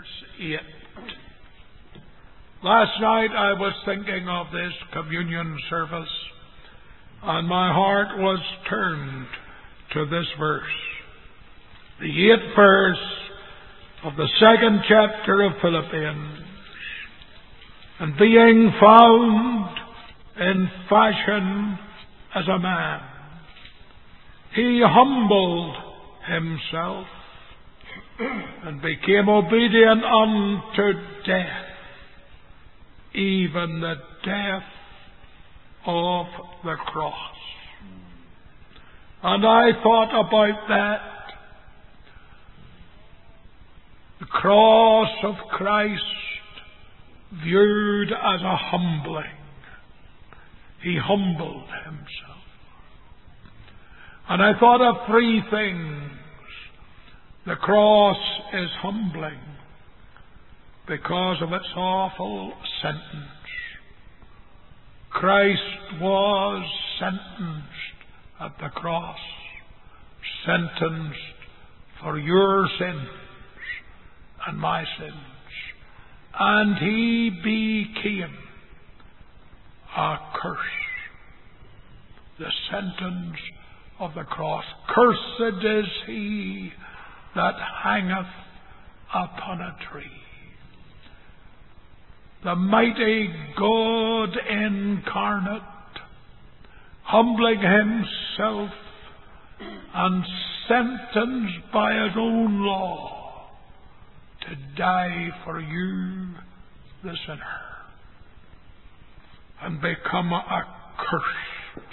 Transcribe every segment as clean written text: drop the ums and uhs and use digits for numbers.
verse 8. Last night I was thinking of this communion service, and my heart was turned to this verse. The 8th verse of the 2nd chapter of Philippians. And being found in fashion as a man, he humbled himself and became obedient unto death, even the death of the cross. And I thought about that. The cross of Christ viewed as a humbling. He humbled himself. And I thought of 3 things. The cross is humbling because of its awful sentence. Christ was sentenced at the cross, sentenced for your sins and my sins. And he became a curse. The sentence of the cross. Cursed is he that hangeth upon a tree. The mighty God incarnate, humbling himself and sentenced by his own law to die for you, the sinner, and become a curse.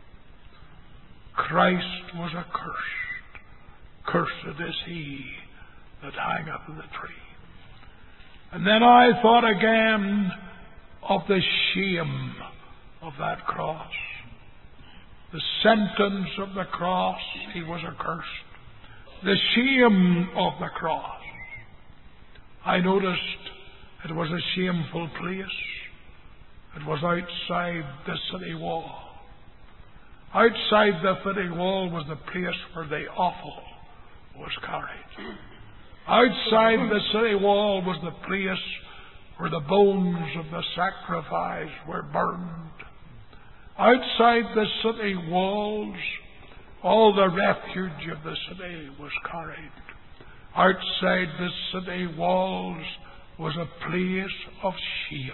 Christ was accursed. Cursed is he that hangeth on the tree. And then I thought again of the shame of that cross. The sentence of the cross, he was accursed. The shame of the cross. I noticed it was a shameful place. It was outside the city wall. Outside the city wall was the place where the offal was carried. Outside the city wall was the place where the bones of the sacrifice were burned. Outside the city walls, all the refuge of the city was carried. Outside the city walls was a place of shame.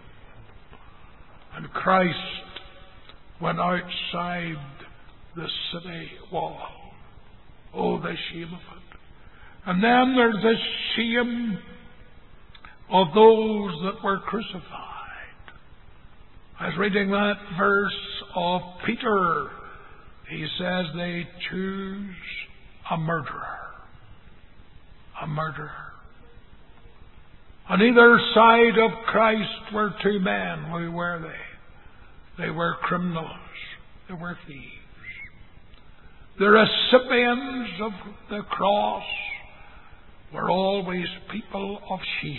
And Christ went outside the city wall. Oh, the shame of it. And then there's the shame of those that were crucified. I was reading that verse of Peter. He says they choose a murderer. A murderer. On either side of Christ were 2 men. Who were they? They were criminals. They were thieves. The recipients of the cross were always people of shame.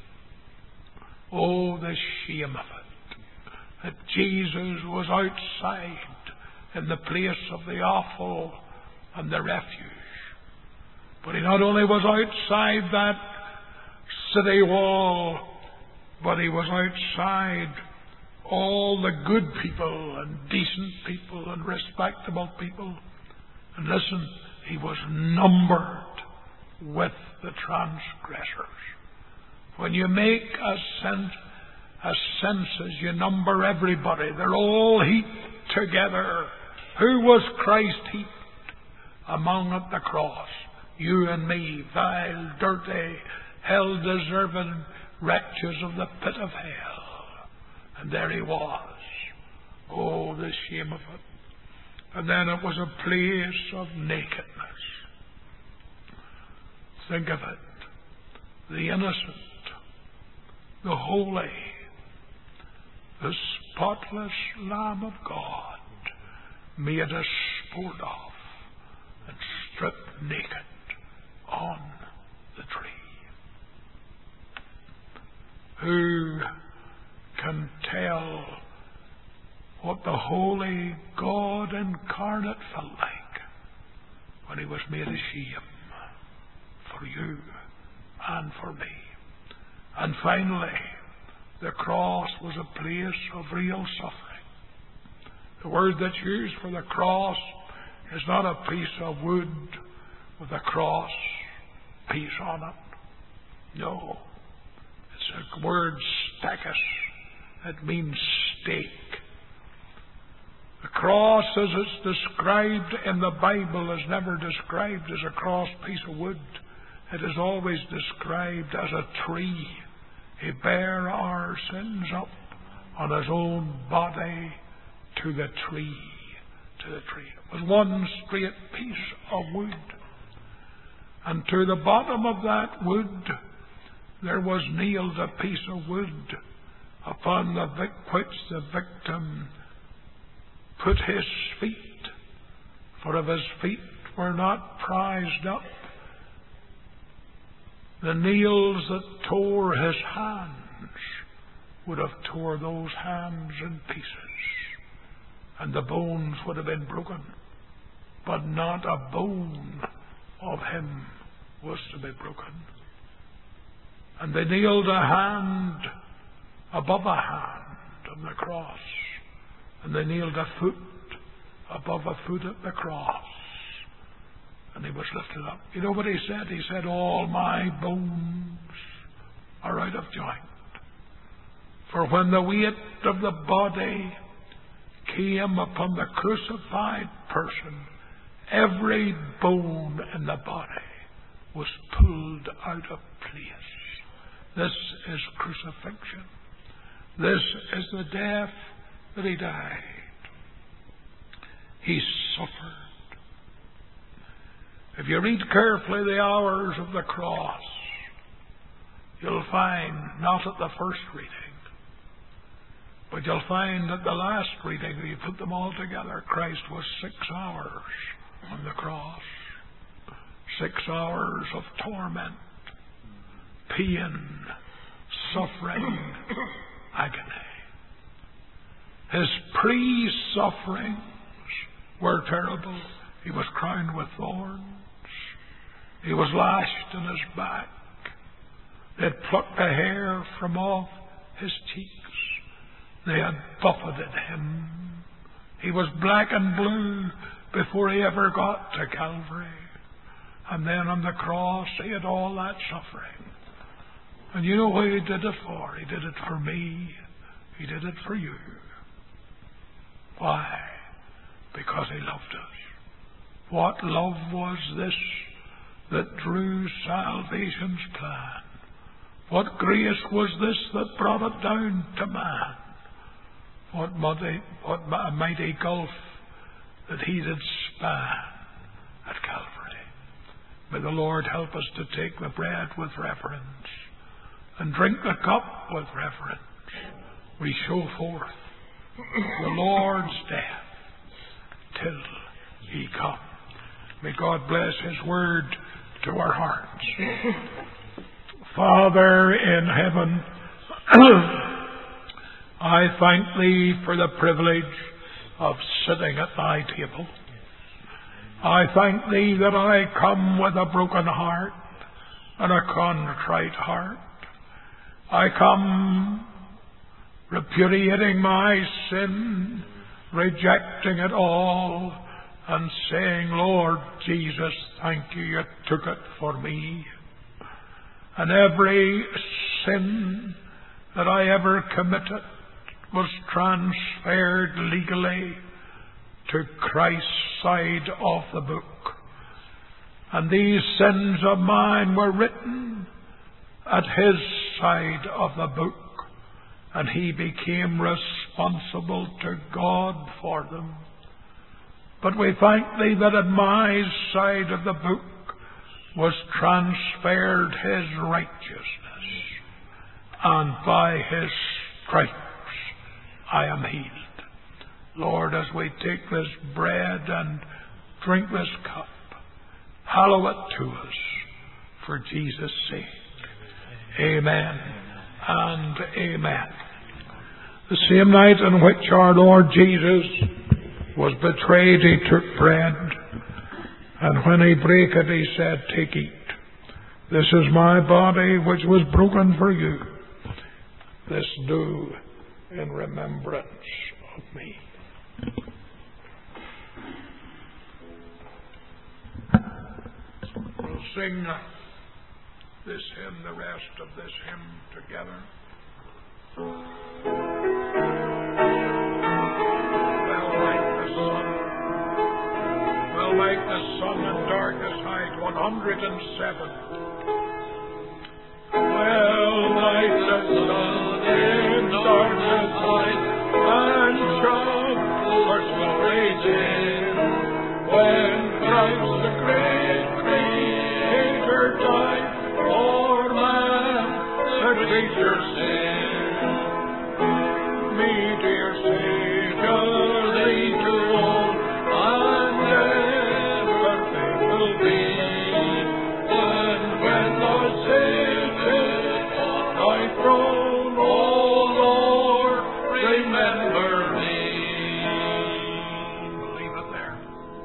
Oh, the shame of it. That Jesus was outside in the place of the offal and the refuge. But he not only was outside that city wall, but he was outside all the good people and decent people and respectable people. And listen, he was numbered with the transgressors. When you make a census, you number everybody. They're all heaped together. Who was Christ heaped among at the cross? You and me, vile, dirty, hell-deserving wretches of the pit of hell. And there he was. Oh, the shame of it. And then it was a place of nakedness. Think of it. The innocent, the holy, the spotless Lamb of God made a sport of and stripped naked on the tree. Who can tell what the holy God incarnate felt like when he was made a shame for you and for me? And finally, the cross was a place of real suffering. The word that's used for the cross is not a piece of wood with a cross piece on it. No. It's a word stachys. It means stake. The cross as it's described in the Bible is never described as a cross piece of wood. It is always described as a tree. He bare our sins up on his own body to the tree. To the tree. It was one straight piece of wood. And to the bottom of that wood there was nailed a piece of wood upon which the victim put his feet. For if his feet were not prized up, the nails that tore his hands would have tore those hands in pieces, and the bones would have been broken. But not a bone of him was to be broken. And they nailed a hand above a hand on the cross, and they nailed a foot above a foot at the cross, and he was lifted up. You know what he said? He said, all my bones are out of joint. For when the weight of the body came upon the crucified person, every bone in the body was pulled out of place. This is crucifixion. This is the death that he died. He suffered. If you read carefully the hours of the cross, you'll find, not at the first reading, but you'll find at the last reading, when you put them all together, Christ was 6 hours on the cross. 6 hours of torment, pain, suffering, agony. His pre-sufferings were terrible. He was crowned with thorns. He was lashed in his back. They had plucked the hair from off his cheeks. They had buffeted him. He was black and blue before he ever got to Calvary. And then on the cross, he had all that suffering. And you know what he did it for? He did it for me. He did it for you. Why? Because he loved us. What love was this that drew salvation's plan? What grace was this that brought it down to man? What mighty gulf that he did span at Calvary. May the Lord help us to take the bread with reverence and drink the cup with reverence. We show forth the Lord's death till he come. May God bless his word to our hearts. Father in heaven, I thank thee for the privilege of sitting at thy table. I thank thee that I come with a broken heart and a contrite heart. I come repudiating my sin, rejecting it all, and saying, Lord Jesus, thank you, you took it for me. And every sin that I ever committed was transferred legally to Christ's side of the book. And these sins of mine were written at his side of the book, and he became responsible to God for them. But we thank thee that at my side of the book was transferred his righteousness, and by his stripes I am healed. Lord, as we take this bread and drink this cup, hallow it to us for Jesus' sake. Amen and amen. The same night in which our Lord Jesus was betrayed, he took bread, and when he brake it, he said, Take, eat. This is my body which was broken for you. This do in remembrance of me. We'll sing this hymn, the rest of this hymn together. Well might the sun in darkest height, 107. Well might the sun in darkest height and showers raging, when Christ the great Creator died for man, the creature sin. Me, dear Savior, thee to own, and ever faithful be. And when thou sittest on thy throne, O Lord, remember me. We'll leave it there.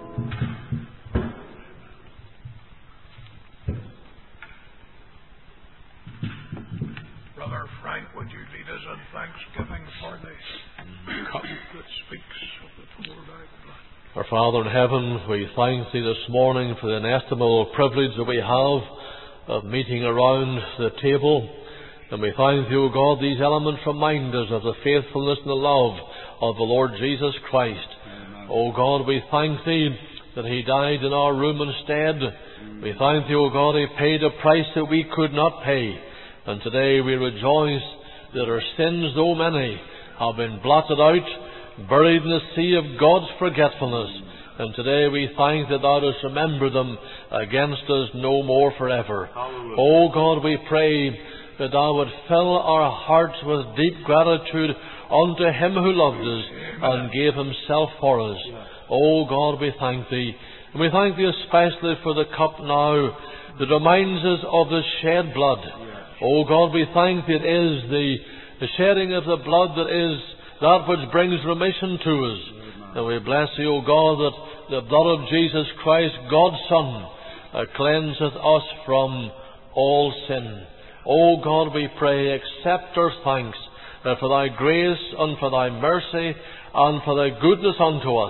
Brother Frank, would you lead us in thanksgiving for the cup that speaks of the poured out blood? Our Father in heaven, we thank Thee this morning for the inestimable privilege that we have of meeting around the table. And we thank Thee, O God, these elements remind us of the faithfulness and the love of the Lord Jesus Christ. Amen. O God, we thank Thee that He died in our room instead. We thank Thee, O God, He paid a price that we could not pay. And today we rejoice that our sins, though many, have been blotted out, buried in the sea of God's forgetfulness. And today we thank that Thou dost remember them against us no more forever. Hallelujah. O God, we pray that Thou would fill our hearts with deep gratitude unto Him who loved us and gave Himself for us. O God, we thank Thee. And we thank Thee especially for the cup now that reminds us of the shed blood. O God, we thank Thee it is the shedding of the blood that is that which brings remission to us. And we bless Thee, O God, that the blood of Jesus Christ, God's Son, cleanseth us from all sin. O God, we pray, accept our thanks for Thy grace and for Thy mercy and for Thy goodness unto us.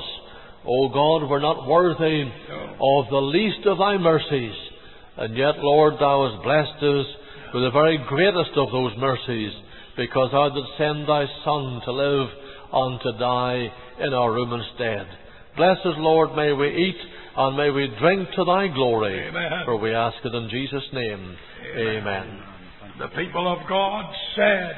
O God, we're not worthy of the least of Thy mercies, and yet, Lord, Thou hast blessed us with the very greatest of those mercies, because Thou didst send Thy Son to live and to die in our room instead. Bless us, Lord, may we eat and may we drink to Thy glory. Amen. For we ask it in Jesus' name. Amen. Amen. The people of God said,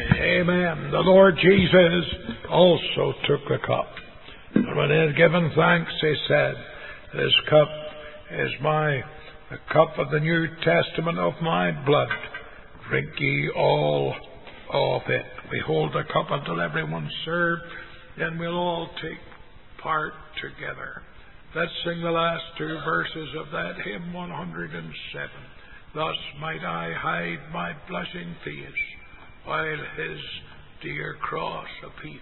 Amen. The Lord Jesus also took the cup. And when He had given thanks, He said, This cup is the cup of the New Testament of my blood. Drink ye all of it. We hold the cup until everyone's served, then we'll all take part together. Let's sing the last two verses of that hymn 107. Thus might I hide my blushing face while His dear cross appears.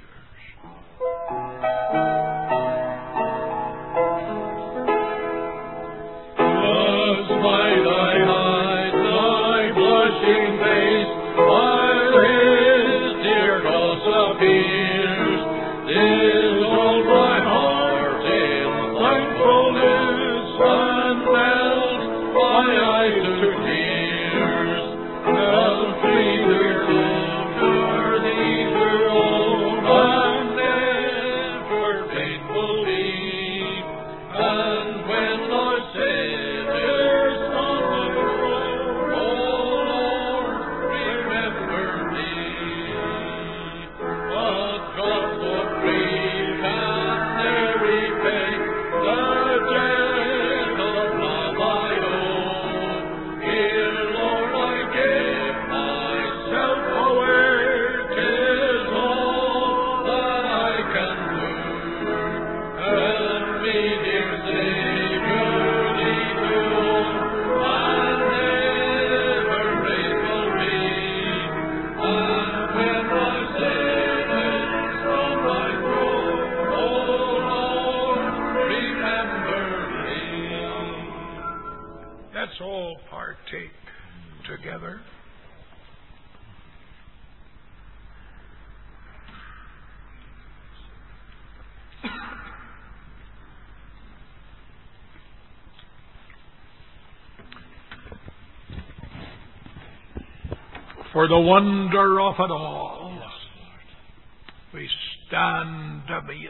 Thus might I hide my blushing face while His dear cross appears. This all my heart in thankfulness and melt my eyes to tears. And free their for Thee to own and never faithful be. And when Thou sittest on Thy throne, O Lord, remember me. But God so free can ne'er repay the debt of love I owe. Here, Lord, I give myself away. 'Tis all that I can do. And me, dear Savior, Thee to own, and never faithful be. And when Thou sittest on Thy throne, O Lord, remember me. Let's all partake together. For the wonder of it all, we stand amazed.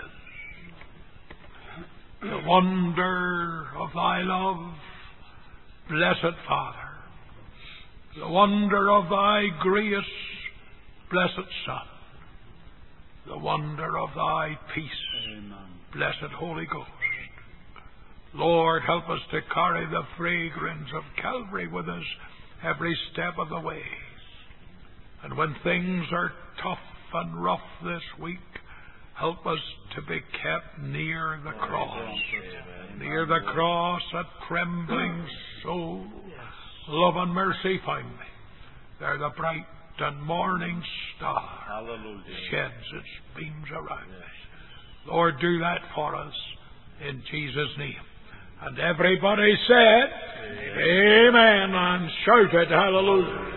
The wonder of thy love, blessed Father. The wonder of thy grace, blessed Son. The wonder of thy peace, blessed Holy Ghost. Lord, help us to carry the fragrance of Calvary with us every step of the way. And when things are tough and rough this week, help us to be kept near the cross. Near the cross, that trembling soul, love and mercy find me. There the bright and morning star sheds its beams around me. Lord, do that for us in Jesus' name. And everybody said, Amen, and shouted hallelujah.